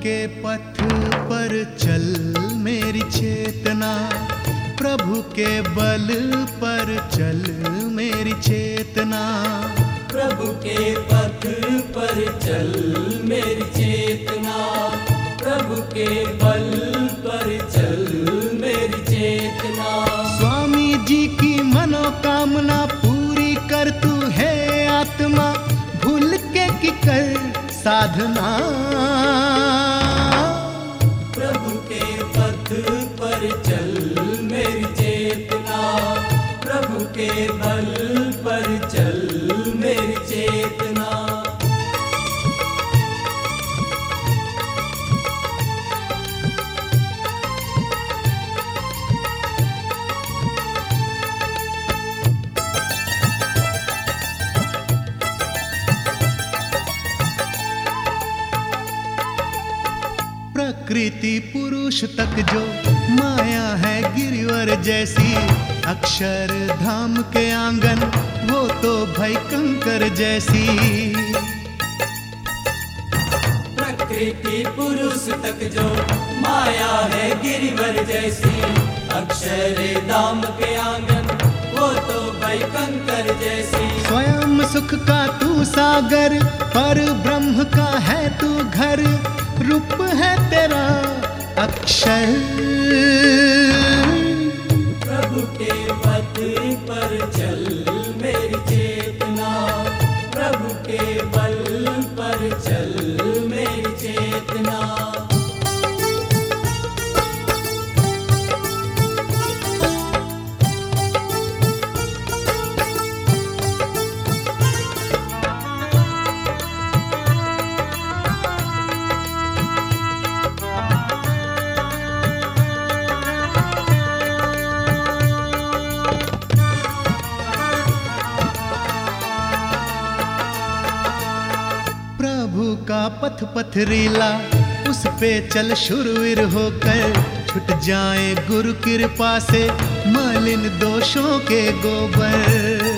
के पथ पर चल मेरी चेतना, प्रभु के बल पर चल मेरी चेतना। प्रभु के पथ पर चल मेरी चेतना, प्रभु के बल पर चल मेरी चेतना। स्वामी जी की मनोकामना पूरी कर तू है आत्मा, भूल के की कर साधना। प्रभु के पथ पर चल मेरी चेतना, प्रभु के बल पर चल मेरी चेतना। प्रकृति पुरुष तक जो माया है गिरिवर जैसी, अक्षर धाम के आंगन वो तो भय कंकर जैसी। प्रकृति पुरुष तक जो माया है गिरिवर जैसी, अक्षर धाम के आंगन वो तो भय कंकर जैसी। स्वयं सुख का तू सागर, पर ब्रह्म का है तू घर, रूप है तेरा अक्षर। प्रभु के पथ पर चल मेरी चेतना, प्रभु के बल पर चल मेरी चेतना। का पथ पथरीला उस पे चल शुरवीर होकर, छुट जाए गुरु कृपा से मलिन दोषों के गोबर।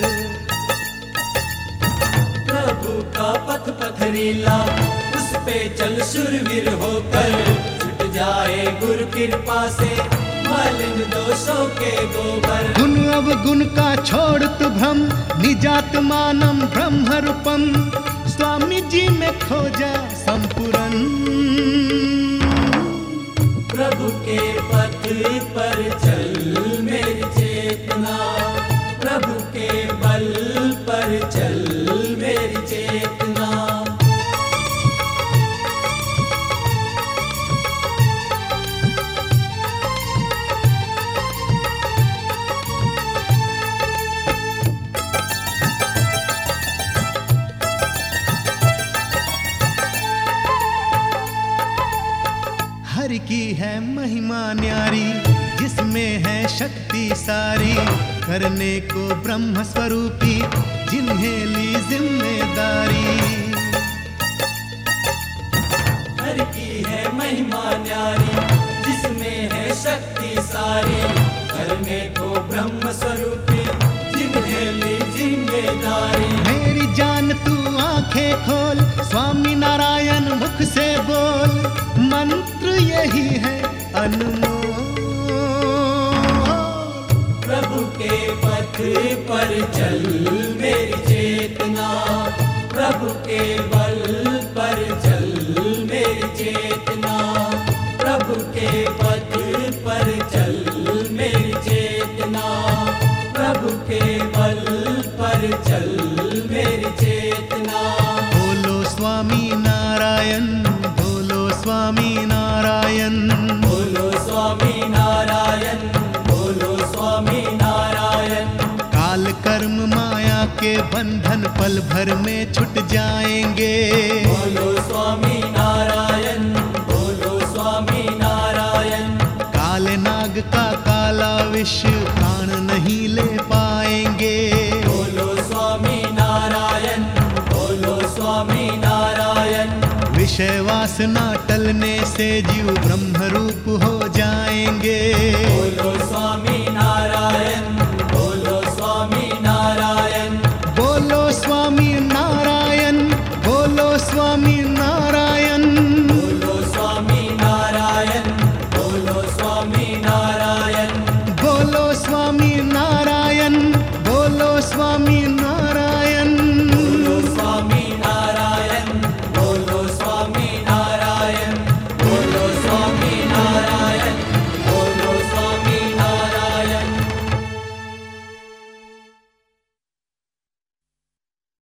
प्रभु का पथ पथरीला उस पे चल शुरवीर होकर, छुट जाए गुरु कृपा से मलिन दोषों के गोबर। गुण अवगुण का छोड़ तु भ्रम, निजात्मानं ब्रह्म रूपम, स्वामी जी में खोजा संपूर्ण। प्रभु के पथ पर चल मेरी चेतना, प्रभु के बल पर चल मेरी चेतना। हरि की है महिमा न्यारी, जिसमें है शक्ति सारी, करने को ब्रह्म स्वरूपी जिन्हें ली जिम्मेदारी। हरि की है महिमा न्यारी, जिसमें है शक्ति सारी, करने को ब्रह्म स्वरूपी जिन्हें ली जिम्मेदारी। मेरी जान तू आंखें खोल, स्वामी नारायण मुख से बोल, मंत्र यही है अनमोल। प्रभु के पथ पर चल मेरी चेतना, प्रभु के बल पर चल मेरी चेतना। प्रभु के पथ पर चल मेरी चेतना, प्रभु के बल पर चल मेरी चेतना। बोलो स्वामी नारायण, बोलो स्वामी नारायण, बोलो स्वामी नारायण, बोलो स्वामी नारायण। काल कर्म माया के बंधन पल भर में छूट जाएंगे। बोलो स्वामी नारायण, बोलो स्वामी नारायण। काले नाग का काला विष प्राण नहीं ले पाएंगे। बोलो स्वामी नारायण, बोलो स्वामी नारायण। विषय वासना टलने से जीव ब्रह्म रूप हो जाएंगे।